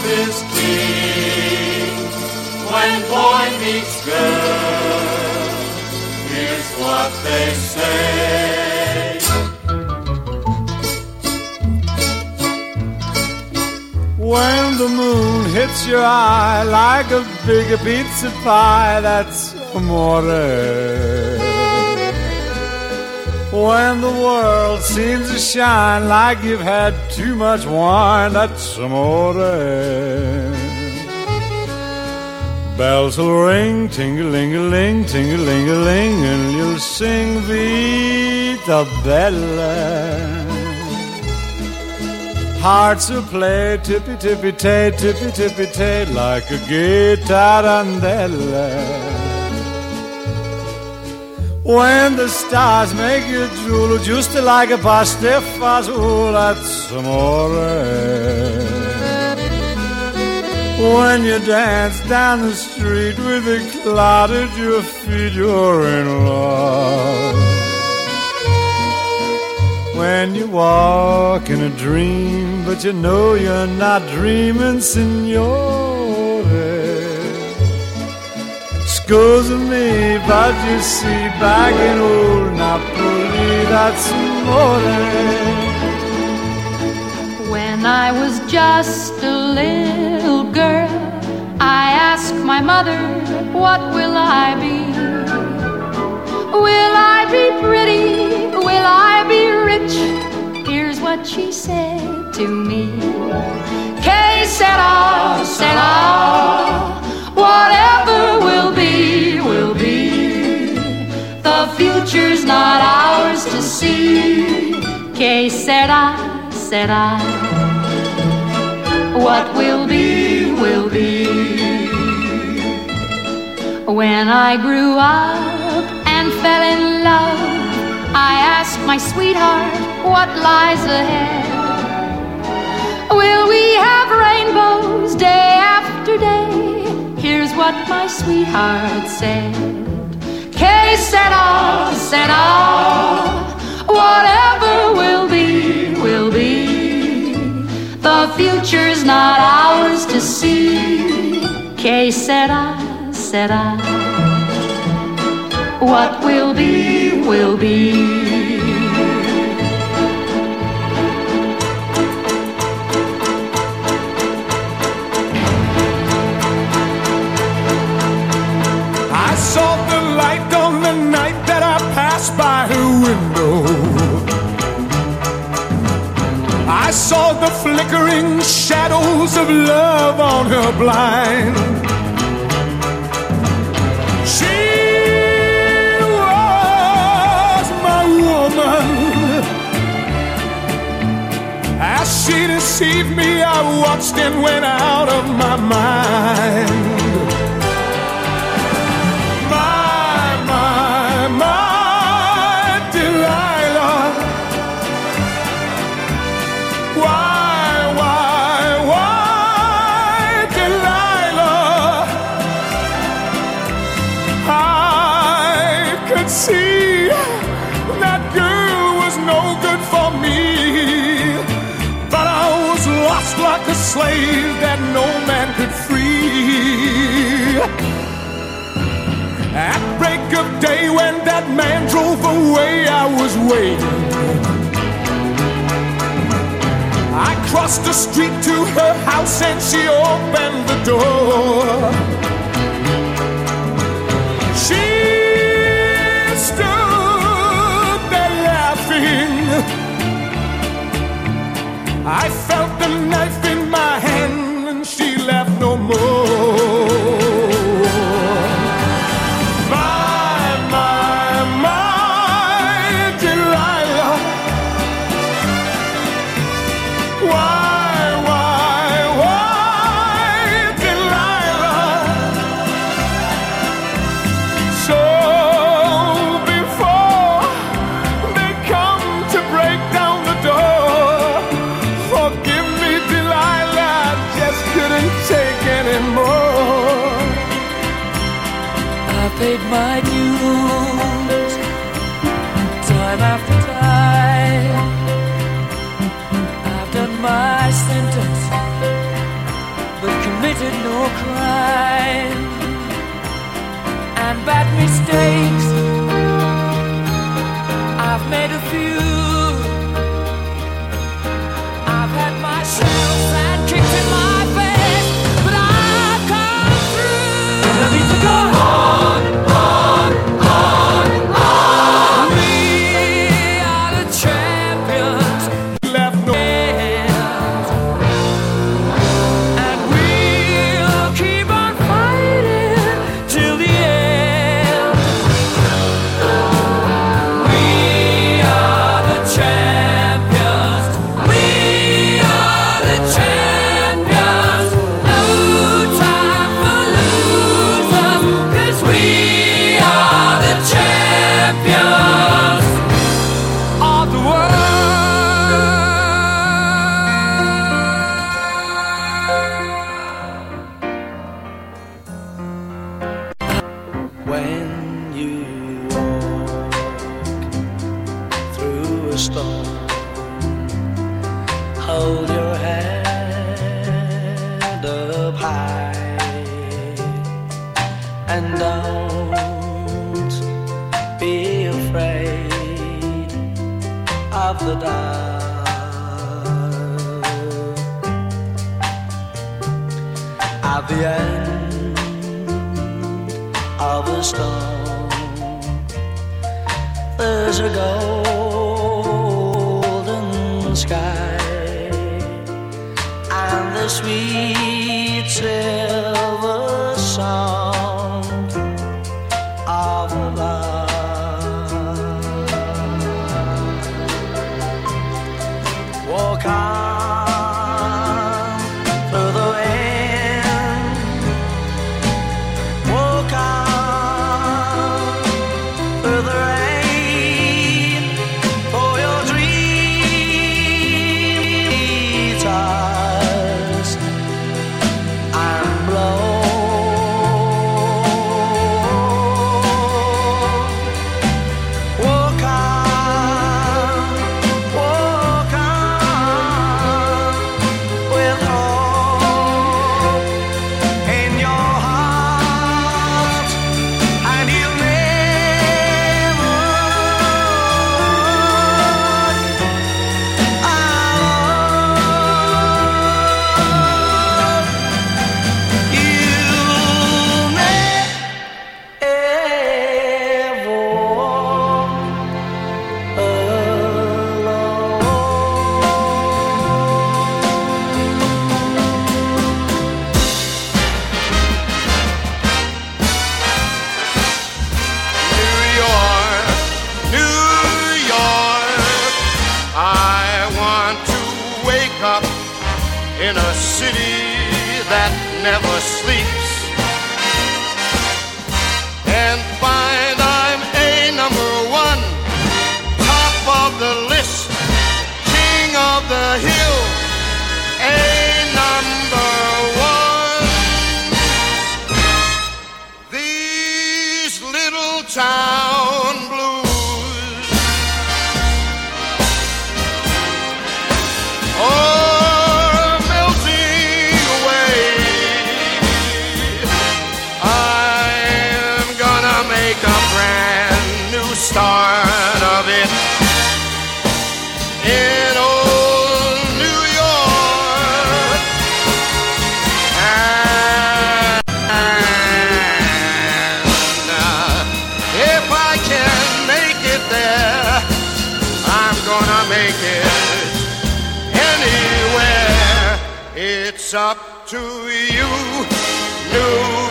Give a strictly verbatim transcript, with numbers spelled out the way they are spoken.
is king. When boy meets girl, here's what they say. When the moon hits your eye like a big pizza pie, that's amore. When the world seems to shine like you've had too much wine, that's amore. Bells will ring, ting-a-ling-a-ling, ting-a-ling-a-ling, and you'll sing Vita Bella. Hearts will play tippy-tippy-tay, tippy-tippy-tay, like a gay tarantella. When the stars make you drool, just like a pasta fazool, that's amore. When you dance down the street with a cloud at your feet, you're in love. When you walk in a dream, but you know you're not dreaming, signore. Scusa me, but you see, back in old Napoli, that's amore. When I was just a little girl, I asked my mother, what will I be? Will I be pretty? Will I be rich? Here's what she said to me. Que sera, sera. Whatever will be, will be. The future's not ours to see. Que sera, sera. What will be, will be. When I grew up and fell in love, I asked my sweetheart, what lies ahead? Will we have rainbows day after day? Here's what my sweetheart said. Que sera, sera. Whatever will be, will be. The future's not ours to see. Que sera, sera. What will be, will be. Saw the light on the night that I passed by her window. I saw the flickering shadows of love on her blind. She was my woman. As she deceived me, I watched and went out of my mind. See, that girl was no good for me, but I was lost like a slave that no man could free. At break of day when that man drove away, I was waiting. I crossed the street to her house and she opened the door. She stood there laughing. I felt the knife in my hand and she laughed no more. My, my, my Delilah. Why, why, why Delilah? So paid my dues time after time. I've done my sentence, made a few. I've had my share of sand kicked in my face, but I've come through. I need to go on, on, on, on. We are the champions. Left no hands, and we'll keep on fighting till the end. We are the champions. We are the champions. No time for losers, 'cause we are the champions of the world. When you walk through a storm, hold your head up high and don't be afraid of the dark. At the end of a storm, there's a golden sky and the sweet silver sound of love. Walk on through the wind. Walk on through the rain, for your dreams tossed and blown. Walk on, walk on, with hope in your heart, and you'll never walk alone. You'll never walk New York, New York, I want to wake up in a city that never sleeps and find I'm a number one, top of the list, king of the hill, a number one. These little town blues are melting away. I'm gonna make a brand new start of it in old New York. And uh, if I can make it there, I'm gonna make it anywhere. It's up to you, New